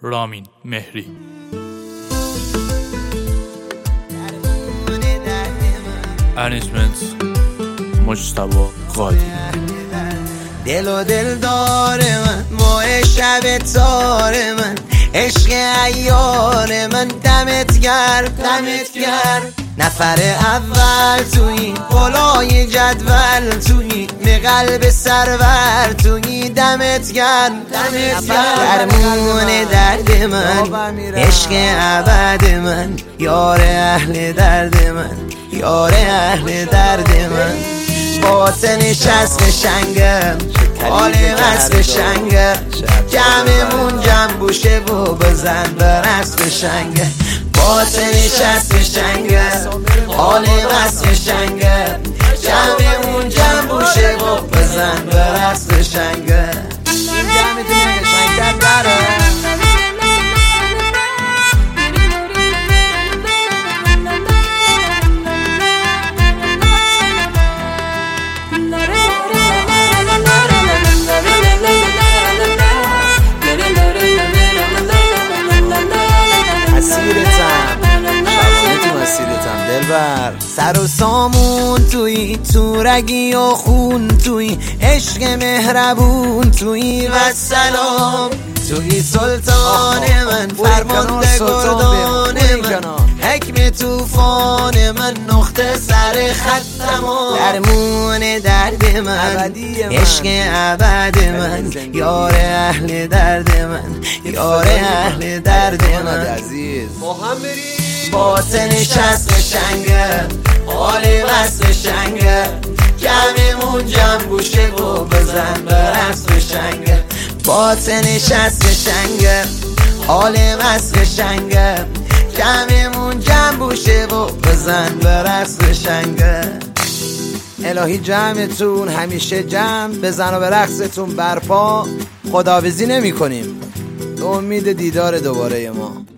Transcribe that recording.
رامین مهری. ارنیجمنت مجتبی قادی. دل و دل داره من، ماه شب تار من، عشق عیار من، دمت گرم دمت گرم. نفر اول تویی، بالای جدول تویی، به قلب سرور تویی، دمت گرم دمت گرم. درمون درد من، عشق ابد من، یار اهل درد من، یار اهل درد من. باطنش از قشنگم، حال وصف شنگم، جمعمون جمع بوشه و بزن برست قشنگم. باطنش از قشنگم، حال وصف شنگم، جمعمون جمع بوشه و بزن برست قشنگم. این جمعتون قشنگتر داره. سر و سامون توی، تو رگی و خون توی، عشق مهربون توی و سلام توی. سلطان من، فرمانده گردان من، حکم توفان من، نقطه سر خط تمام. درمون درد من، عشق ابد من، یار اهل درد من، یار اهل درد من. باطنش از قشنگه، حال وصف شنگه، جمعمون جمع بوشه و بزن برست قشنگه. باطنش از قشنگه، حال وصف شنگه، جمعمون جمع بوشه و بزن برست قشنگه. الهی جمعتون همیشه جمع، بزن و به رقصتون برپا. خداحافظی نمی کنیم به امید دیدار دوباره ما.